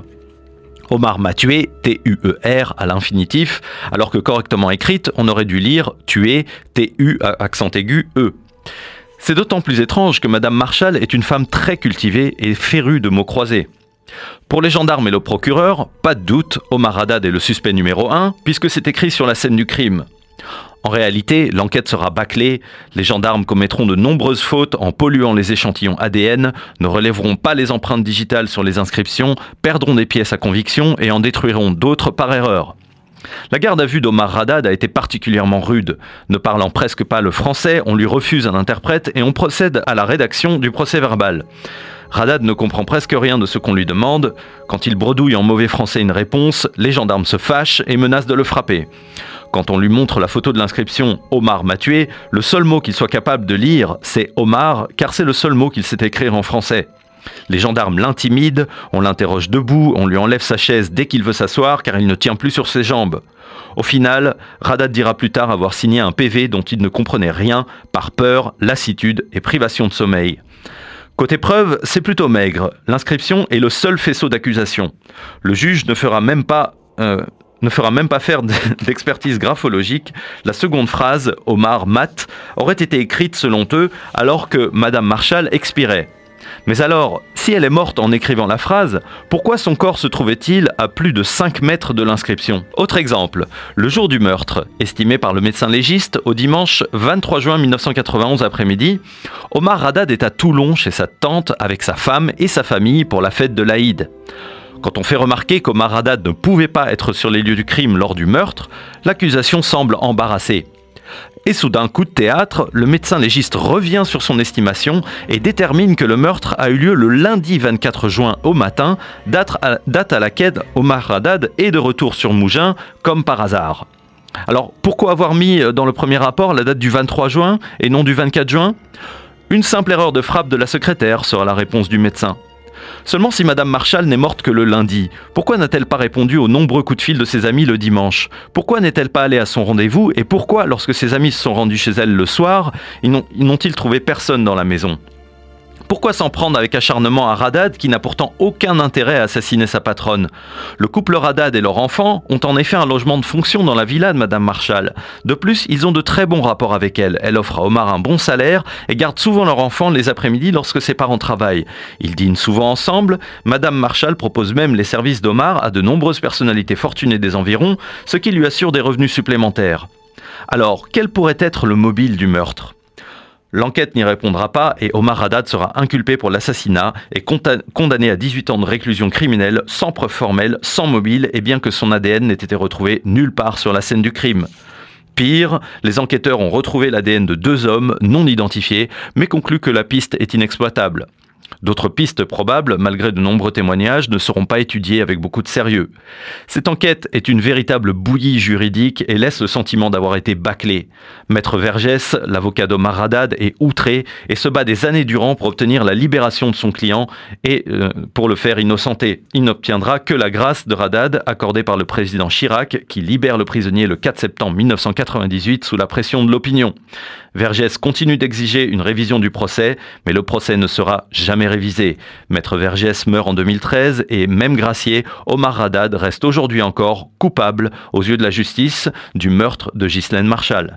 Omar m'a tué, T U E R à l'infinitif, alors que correctement écrite, on aurait dû lire tué, T U accent aigu, E. C'est d'autant plus étrange que Madame Marchal est une femme très cultivée et férue de mots croisés. Pour les gendarmes et le procureur, pas de doute, Omar Haddad est le suspect numéro un, puisque c'est écrit sur la scène du crime. En réalité, l'enquête sera bâclée, les gendarmes commettront de nombreuses fautes en polluant les échantillons A D N, ne relèveront pas les empreintes digitales sur les inscriptions, perdront des pièces à conviction et en détruiront d'autres par erreur. La garde à vue d'Omar Haddad a été particulièrement rude. Ne parlant presque pas le français, on lui refuse un interprète et on procède à la rédaction du procès-verbal. Haddad ne comprend presque rien de ce qu'on lui demande. Quand il bredouille en mauvais français une réponse, les gendarmes se fâchent et menacent de le frapper. Quand on lui montre la photo de l'inscription « Omar m'a tué », le seul mot qu'il soit capable de lire, c'est « Omar », car c'est le seul mot qu'il sait écrire en français. Les gendarmes l'intimident, on l'interroge debout, on lui enlève sa chaise dès qu'il veut s'asseoir car il ne tient plus sur ses jambes. Au final, Haddad dira plus tard avoir signé un P V dont il ne comprenait rien par peur, lassitude et privation de sommeil. Côté preuve, c'est plutôt maigre. L'inscription est le seul faisceau d'accusation. Le juge ne fera même pas... Euh, ne fera même pas faire d'expertise graphologique, la seconde phrase, Omar mate, aurait été écrite selon eux alors que Madame Marchal expirait. Mais alors, si elle est morte en écrivant la phrase, pourquoi son corps se trouvait-il à plus de cinq mètres de l'inscription ? Autre exemple, le jour du meurtre, estimé par le médecin légiste au dimanche vingt-trois juin mille neuf cent quatre-vingt-onze après-midi, Omar Haddad est à Toulon chez sa tante avec sa femme et sa famille pour la fête de l'Aïd. Quand on fait remarquer qu'Omar Haddad ne pouvait pas être sur les lieux du crime lors du meurtre, l'accusation semble embarrassée. Et soudain, coup de théâtre, le médecin légiste revient sur son estimation et détermine que le meurtre a eu lieu le lundi vingt-quatre juin au matin, date à, date à laquelle Omar Haddad est de retour sur Mougins, comme par hasard. Alors, pourquoi avoir mis dans le premier rapport la date du vingt-trois juin et non du vingt-quatre juin ? Une simple erreur de frappe de la secrétaire sera la réponse du médecin. Seulement si Madame Marchal n'est morte que le lundi, pourquoi n'a-t-elle pas répondu aux nombreux coups de fil de ses amis le dimanche ? Pourquoi n'est-elle pas allée à son rendez-vous ? Et pourquoi, lorsque ses amis se sont rendus chez elle le soir, ils n'ont, ils n'ont-ils trouvé personne dans la maison ? Pourquoi s'en prendre avec acharnement à Haddad qui n'a pourtant aucun intérêt à assassiner sa patronne ? Le couple Haddad et leur enfant ont en effet un logement de fonction dans la villa de Madame Marchal. De plus, ils ont de très bons rapports avec elle. Elle offre à Omar un bon salaire et garde souvent leur enfant les après-midi lorsque ses parents travaillent. Ils dînent souvent ensemble. Madame Marchal propose même les services d'Omar à de nombreuses personnalités fortunées des environs, ce qui lui assure des revenus supplémentaires. Alors, quel pourrait être le mobile du meurtre ? L'enquête n'y répondra pas et Omar Haddad sera inculpé pour l'assassinat et condamné à dix-huit ans de réclusion criminelle sans preuve formelle, sans mobile et bien que son A D N n'ait été retrouvé nulle part sur la scène du crime. Pire, les enquêteurs ont retrouvé l'A D N de deux hommes non identifiés mais concluent que la piste est inexploitable. D'autres pistes probables, malgré de nombreux témoignages, ne seront pas étudiées avec beaucoup de sérieux. Cette enquête est une véritable bouillie juridique et laisse le sentiment d'avoir été bâclée. Maître Vergès, l'avocat d'Omar Haddad, est outré et se bat des années durant pour obtenir la libération de son client et euh, pour le faire innocenter. Il n'obtiendra que la grâce de Haddad accordée par le président Chirac qui libère le prisonnier le quatre septembre mille neuf cent quatre-vingt-dix-huit sous la pression de l'opinion. Vergès continue d'exiger une révision du procès, mais le procès ne sera jamais révisé. Maître Vergès meurt en deux mille treize et même gracié, Omar Haddad reste aujourd'hui encore coupable aux yeux de la justice du meurtre de Ghislaine Marchal.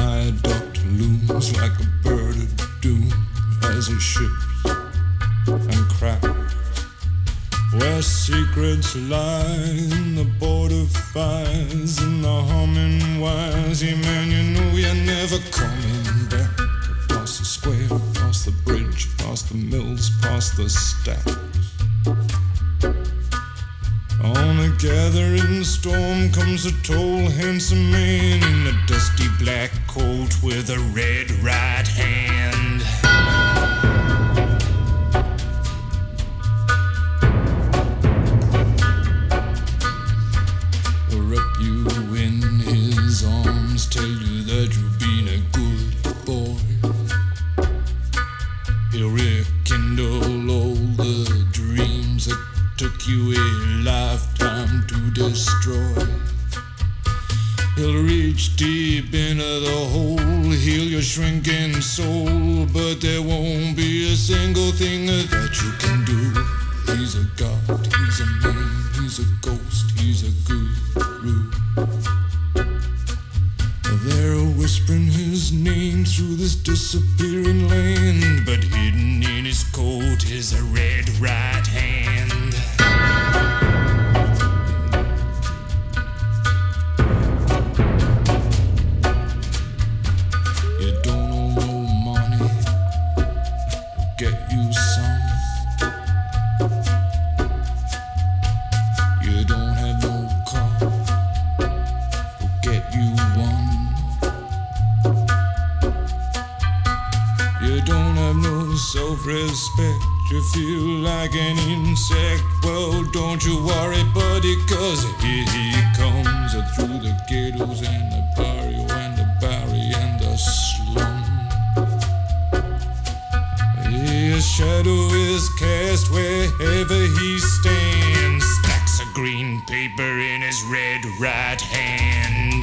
viaduct looms like a bird of doom as it shifts and cracks. Where secrets lie in the border fires and the humming wires. Yeah, man, you know you're never coming back. Across the square, across the bridge, past the mills, past the stacks. On a gathering storm comes a tall, handsome man in a dusty black coat with a red right hand. Wrap you in his arms, tell you that you've been a good boy. He'll rekindle all the dreams that took you a lifetime to destroy. He'll reach deep into the hole, heal your shrinking soul, but there won't be a single thing that you can do. He's a god, he's a man, he's a ghost, he's a guru. They're whispering his name through this disappearing land, but hidden in his coat is a red right hand. You don't owe no money, get you some. You don't have no car, get you one. You don't have no self-respect, you feel like an insect. Well, don't you worry, buddy, cause here he comes through the ghettos and the barrio and the barry and the slum. His shadow is cast wherever he stands, stacks of green paper in his red right hand.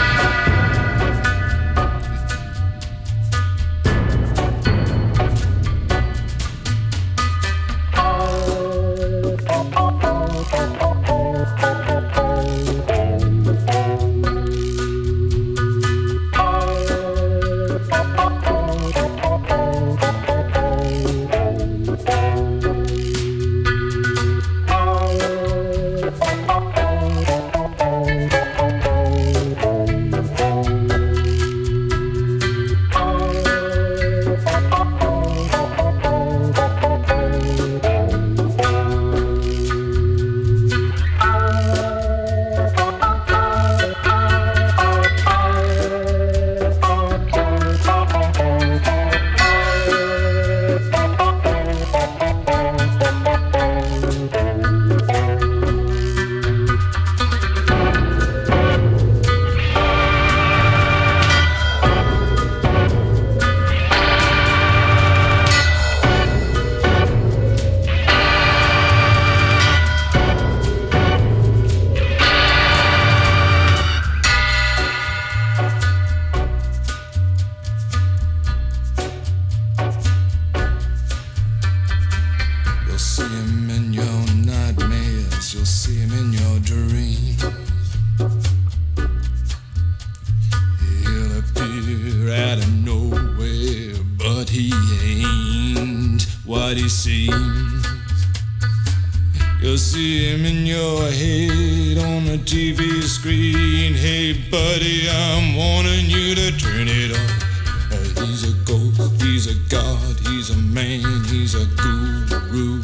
You'll see him in your head on the T V screen. Hey buddy, I'm warning you to turn it off. Uh, he's a ghost, he's a god, he's a man, he's a guru.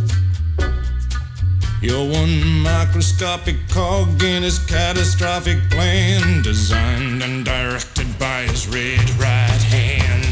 You're one microscopic cog in his catastrophic plan, designed and directed by his red right hand.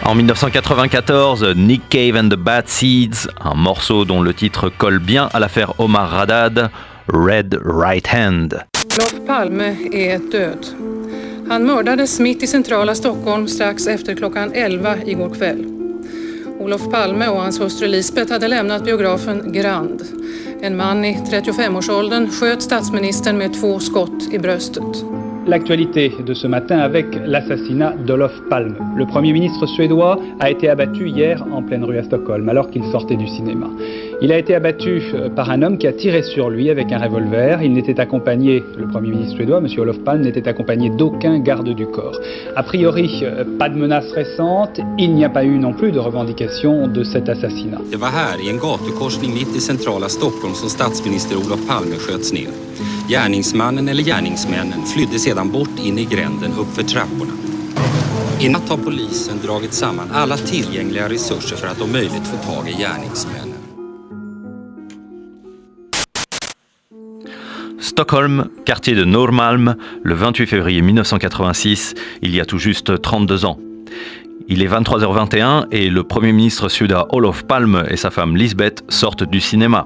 En dix-neuf cent quatre-vingt-quatorze, Nick Cave and the Bad Seeds, un morceau dont le titre colle bien à l'affaire Omar Haddad, Red Right Hand. Olof Palme är död. Han mördades mitt i centrala Stockholm strax efter klockan elva igår kväll. Olof Palme och hans hustru Lisbeth hade lämnat biografen Grand. En man i trettiofem-årsåldern sköt statsministern med två skott i bröstet. L'actualité de ce matin avec l'assassinat d'Olof Palme. Le Premier ministre suédois a été abattu hier en pleine rue à Stockholm alors qu'il sortait du cinéma. Il a été abattu par un homme qui a tiré sur lui avec un revolver. Il n'était accompagné, le Premier ministre suédois, M. Olof Palme, n'était accompagné d'aucun garde du corps. A priori, pas de menace récente. Il n'y a pas eu non plus de revendication de cet assassinat. Det var här i en gatukorsning mitt i centrala Stockholm som statsminister Olof Palme sköts ner. Gärningsmannen eller gärningsmännen flydde sedan bort in i gränden uppför trapporna. I natt har polisen dragit samman alla tillgängliga resurser för att om möjligt få tag i gärningsmännen. Stockholm, quartier de Norrmalm, le vingt-huit février dix-neuf cent quatre-vingt-six, il y a tout juste trente-deux ans. Il est vingt-trois heures vingt et un et le Premier ministre suédois Olof Palme et sa femme Lisbeth sortent du cinéma.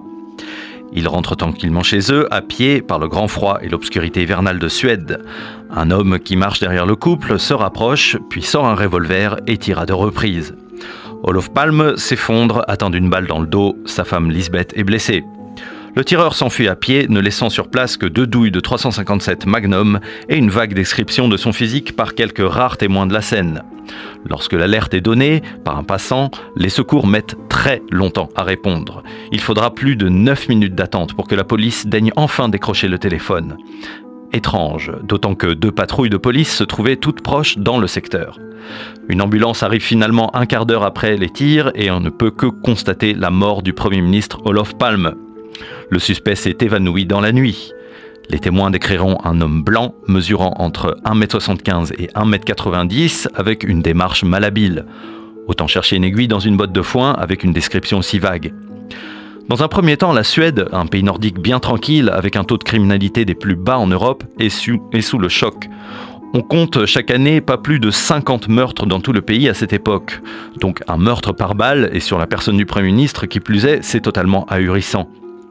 Ils rentrent tranquillement chez eux, à pied, par le grand froid et l'obscurité hivernale de Suède. Un homme qui marche derrière le couple se rapproche, puis sort un revolver et tire à deux reprises. Olof Palme s'effondre, atteint d'une balle dans le dos. Sa femme Lisbeth est blessée. Le tireur s'enfuit à pied, ne laissant sur place que deux douilles de trois cent cinquante-sept Magnum et une vague description de son physique par quelques rares témoins de la scène. Lorsque l'alerte est donnée par un passant, les secours mettent très longtemps à répondre. Il faudra plus de neuf minutes d'attente pour que la police daigne enfin décrocher le téléphone. Étrange, d'autant que deux patrouilles de police se trouvaient toutes proches dans le secteur. Une ambulance arrive finalement un quart d'heure après les tirs et on ne peut que constater la mort du Premier ministre Olof Palme. Le suspect s'est évanoui dans la nuit. Les témoins décriront un homme blanc mesurant entre un mètre soixante-quinze et un mètre quatre-vingt-dix avec une démarche malhabile. Autant chercher une aiguille dans une botte de foin avec une description si vague. Dans un premier temps, la Suède, un pays nordique bien tranquille avec un taux de criminalité des plus bas en Europe, est sous, est sous le choc. On compte chaque année pas plus de cinquante meurtres dans tout le pays à cette époque. Donc un meurtre par balle et sur la personne du Premier ministre qui plus est, c'est totalement ahurissant.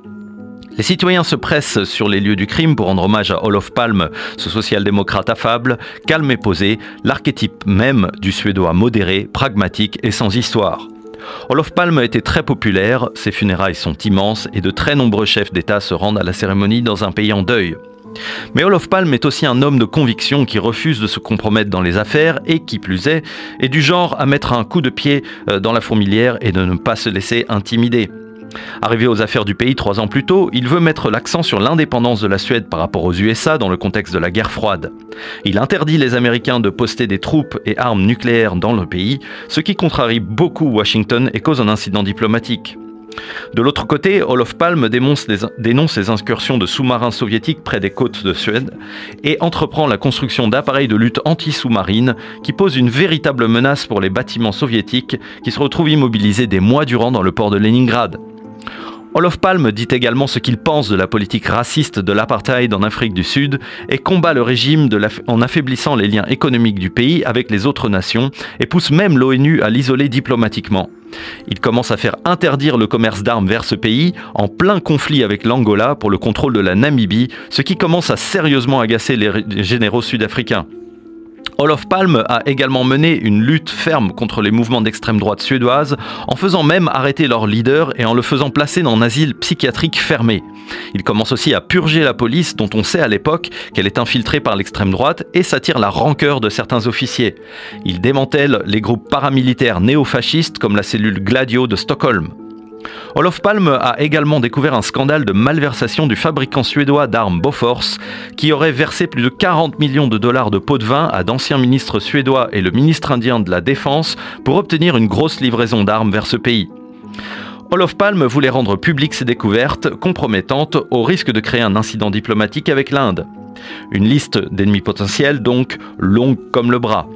Les citoyens se pressent sur les lieux du crime pour rendre hommage à Olof Palme, ce social-démocrate affable, calme et posé, l'archétype même du Suédois modéré, pragmatique et sans histoire. Olof Palme était très populaire, ses funérailles sont immenses et de très nombreux chefs d'État se rendent à la cérémonie dans un pays en deuil. Mais Olof Palme est aussi un homme de conviction qui refuse de se compromettre dans les affaires et, qui plus est, est du genre à mettre un coup de pied dans la fourmilière et de ne pas se laisser intimider. Arrivé aux affaires du pays trois ans plus tôt, il veut mettre l'accent sur l'indépendance de la Suède par rapport aux U S A dans le contexte de la guerre froide. Il interdit les Américains de poster des troupes et armes nucléaires dans le pays, ce qui contrarie beaucoup Washington et cause un incident diplomatique. De l'autre côté, Olof Palme dénonce les, dénonce les incursions de sous-marins soviétiques près des côtes de Suède et entreprend la construction d'appareils de lutte anti-sous-marine qui posent une véritable menace pour les bâtiments soviétiques qui se retrouvent immobilisés des mois durant dans le port de Leningrad. Olof Palme dit également ce qu'il pense de la politique raciste de l'apartheid en Afrique du Sud et combat le régime de en affaiblissant les liens économiques du pays avec les autres nations et pousse même l'ONU à l'isoler diplomatiquement. Il commence à faire interdire le commerce d'armes vers ce pays en plein conflit avec l'Angola pour le contrôle de la Namibie, ce qui commence à sérieusement agacer les généraux sud-africains. Olof Palme a également mené une lutte ferme contre les mouvements d'extrême droite suédoise en faisant même arrêter leur leader et en le faisant placer dans un asile psychiatrique fermé. Il commence aussi à purger la police dont on sait à l'époque qu'elle est infiltrée par l'extrême droite et s'attire la rancœur de certains officiers. Il démantèle les groupes paramilitaires néofascistes comme la cellule Gladio de Stockholm. Olof Palme a également découvert un scandale de malversation du fabricant suédois d'armes Bofors qui aurait versé plus de quarante millions de dollars de pots de vin à d'anciens ministres suédois et le ministre indien de la Défense pour obtenir une grosse livraison d'armes vers ce pays. Olof Palme voulait rendre publiques ces découvertes compromettantes au risque de créer un incident diplomatique avec l'Inde. Une liste d'ennemis potentiels donc longue comme le bras.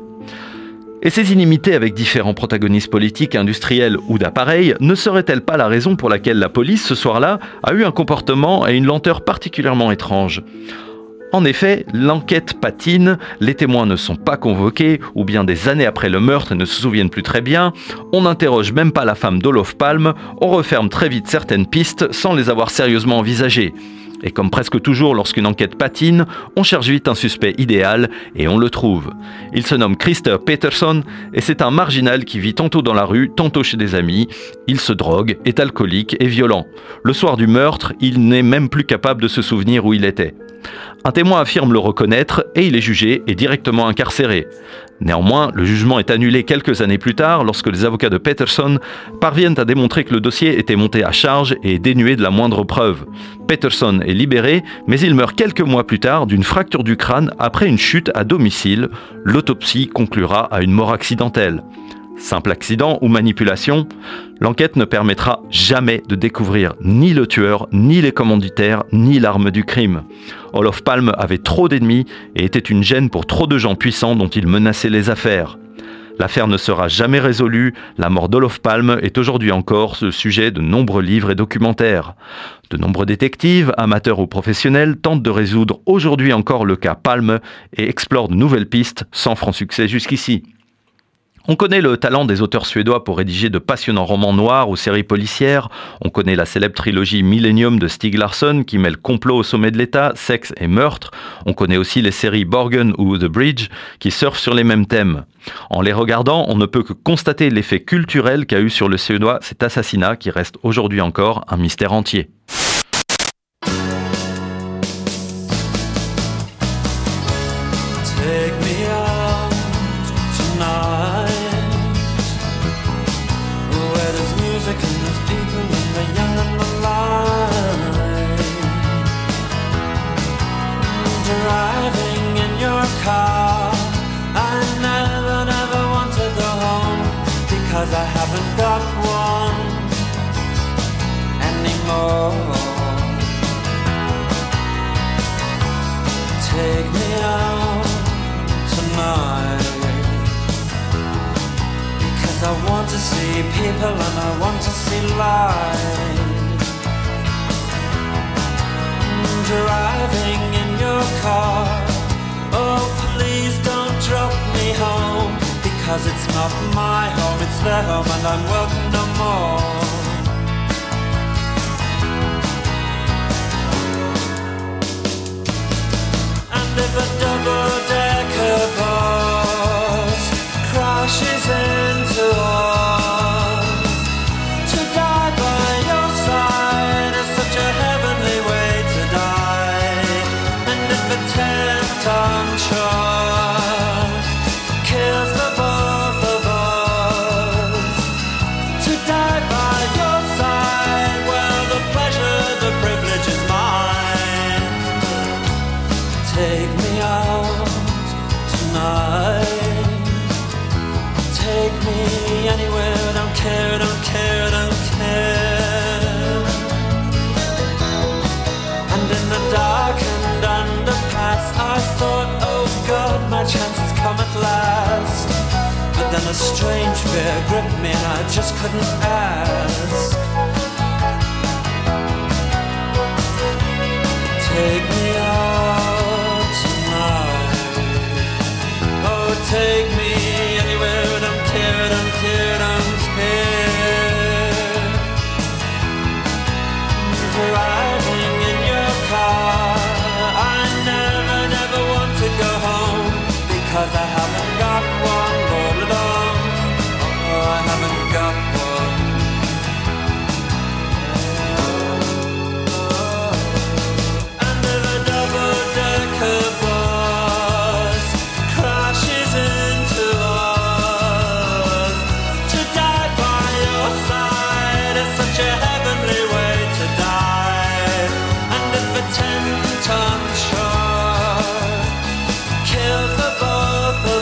Et ces inimitiés avec différents protagonistes politiques, industriels ou d'appareils ne seraient-elles pas la raison pour laquelle la police, ce soir-là, a eu un comportement et une lenteur particulièrement étranges ? En effet, l'enquête patine, les témoins ne sont pas convoqués, ou bien des années après le meurtre ne se souviennent plus très bien, on n'interroge même pas la femme d'Olof Palme, on referme très vite certaines pistes sans les avoir sérieusement envisagées. Et comme presque toujours lorsqu'une enquête patine, on cherche vite un suspect idéal et on le trouve. Il se nomme Christer Peterson et c'est un marginal qui vit tantôt dans la rue, tantôt chez des amis. Il se drogue, est alcoolique et violent. Le soir du meurtre, il n'est même plus capable de se souvenir où il était. Un témoin affirme le reconnaître et il est jugé et directement incarcéré. Néanmoins, le jugement est annulé quelques années plus tard lorsque les avocats de Peterson parviennent à démontrer que le dossier était monté à charge et dénué de la moindre preuve. Peterson est libéré, mais il meurt quelques mois plus tard d'une fracture du crâne après une chute à domicile. L'autopsie conclura à une mort accidentelle. Simple accident ou manipulation, l'enquête ne permettra jamais de découvrir ni le tueur, ni les commanditaires, ni l'arme du crime. Olof Palme avait trop d'ennemis et était une gêne pour trop de gens puissants dont il menaçait les affaires. L'affaire ne sera jamais résolue, la mort d'Olof Palme est aujourd'hui encore le sujet de nombreux livres et documentaires. De nombreux détectives, amateurs ou professionnels, tentent de résoudre aujourd'hui encore le cas Palme et explorent de nouvelles pistes sans franc succès jusqu'ici. On connaît le talent des auteurs suédois pour rédiger de passionnants romans noirs ou séries policières. On connaît la célèbre trilogie Millennium de Stieg Larsson qui mêle complot au sommet de l'État, sexe et meurtre. On connaît aussi les séries Borgen ou The Bridge qui surfent sur les mêmes thèmes. En les regardant, on ne peut que constater l'effet culturel qu'a eu sur le Suédois cet assassinat qui reste aujourd'hui encore un mystère entier. Cause I haven't got one anymore. Take me out tonight, because I want to see people and I want to see life. Driving in your car, oh please don't drop me home, because it's not my home, it's their home and I'm welcome no more. And if a double-decker bus crashes into us, to die by your side is such a heavenly way to die. And if a ten-ton truck kills the both of us, to die by your side, well, the pleasure, the privilege is mine. Take me out tonight, take me anywhere, don't care, don't care, don't care. And in the darkened underpass I thought, oh God, my chance has come at last. But then a strange fear gripped me and I just couldn't ask. Take me out tonight, oh take me anywhere, don't care, don't care, don't care. Driving in your car, I never, never want to go home, because I haven't got one all along. Oh, I haven't got one. And if a double-decker bus crashes into us, to die by your side is such a heavenly way to die. And if a ten-ton truck kills the both of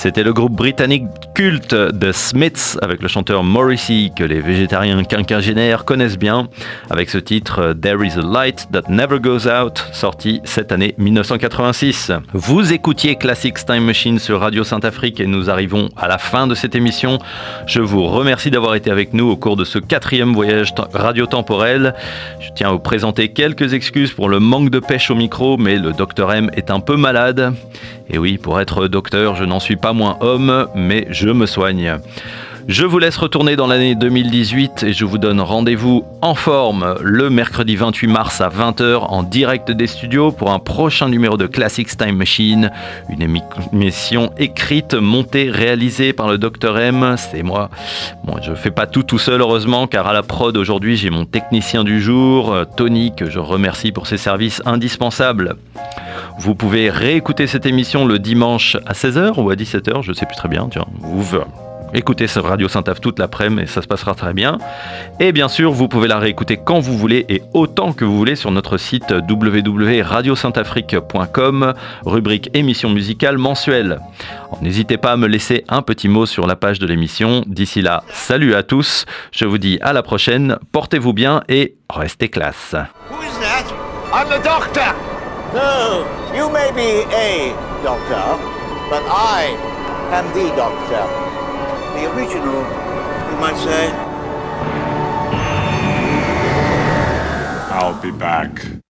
C'était le groupe britannique culte The Smiths avec le chanteur Morrissey que les végétariens quinquagénaires connaissent bien avec ce titre There is a light that never goes out, sorti cette année dix-neuf cent quatre-vingt-six. Vous écoutiez Classics Time Machine sur Radio Saint-Afrique et nous arrivons à la fin de cette émission. Je vous remercie d'avoir été avec nous au cours de ce quatrième voyage radio-temporel. Je tiens à vous présenter quelques excuses pour le manque de pêche au micro, mais le docteur M est un peu malade. Et oui, pour être docteur, je n'en suis pas moins homme, mais je me soigne. Je vous laisse retourner dans l'année deux mille dix-huit et je vous donne rendez-vous en forme le mercredi vingt-huit mars à vingt heures en direct des studios pour un prochain numéro de Classics Time Machine, une émission écrite, montée, réalisée par le docteur M, c'est moi. Bon, je fais pas tout tout seul heureusement car à la prod aujourd'hui j'ai mon technicien du jour, Tony, que je remercie pour ses services indispensables. Vous pouvez réécouter cette émission le dimanche à seize heures ou à dix-sept heures, je sais plus très bien, tiens, vous écoutez sur Radio Saint-Af toute l'après-midi et ça se passera très bien. Et bien sûr, vous pouvez la réécouter quand vous voulez et autant que vous voulez sur notre site w w w point radio saint afrique point com, rubrique émission musicale mensuelle. N'hésitez pas à me laisser un petit mot sur la page de l'émission. D'ici là, salut à tous. Je vous dis à la prochaine. Portez-vous bien et restez classe. Who is that? I'm the doctor. No, you may be a doctor, but I am the doctor. The original, you might say. I'll be back.